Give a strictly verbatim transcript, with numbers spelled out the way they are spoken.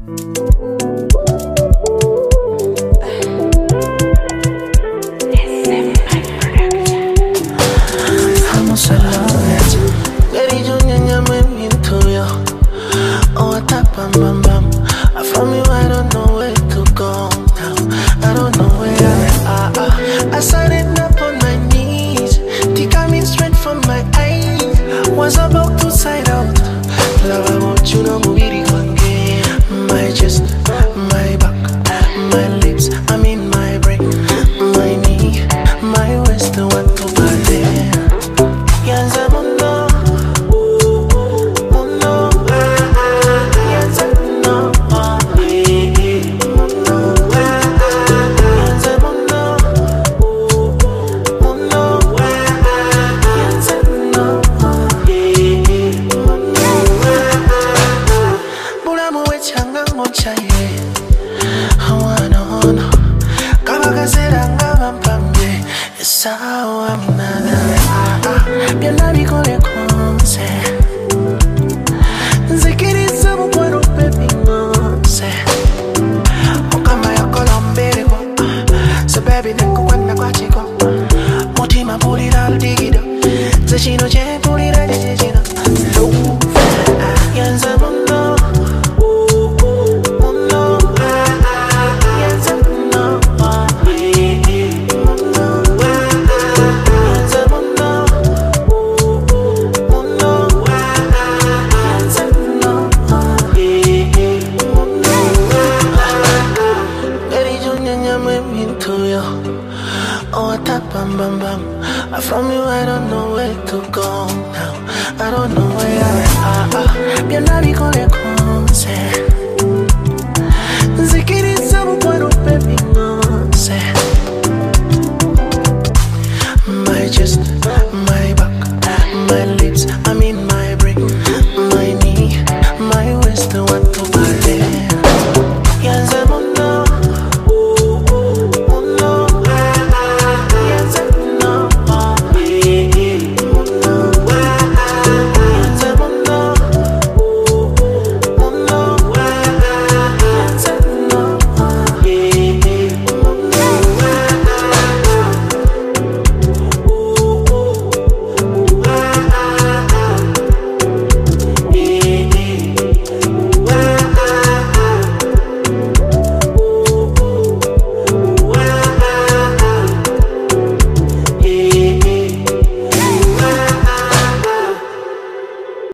Vamos a lograr. Baby, yo ñaña me miento yo. Oh, tapa bam bam. I from you, I don't know where to go now. I don't know where I am. I said it up on my knees. Tea coming straight from my eyes. Was about to side out. Love about you, no movie one game. My chest, my back, my lips. I'm in my brain, my knee, my waist. What to buy? Yanza mundo, mundo. Yanza mundo, mundo. Yanza mundo, mundo. Yanza mundo, mundo. Bula muwe changa mochaye. Hawana hono, kabaga zeranga bampambe. Sawa mnada. Bien la vi con le conce. Nzikiriza mukwano baby ngonse. Okamba ya kolombere. So baby neko kwenda kwa chiko. Mutima pulira digido. Zeshino che pulira jejino. Yanza mundo. Mundo. Yanza mundo. Oh, tap bam bam bam. I from you, I don't know where to go now. I don't know where I am. Bien la vi con le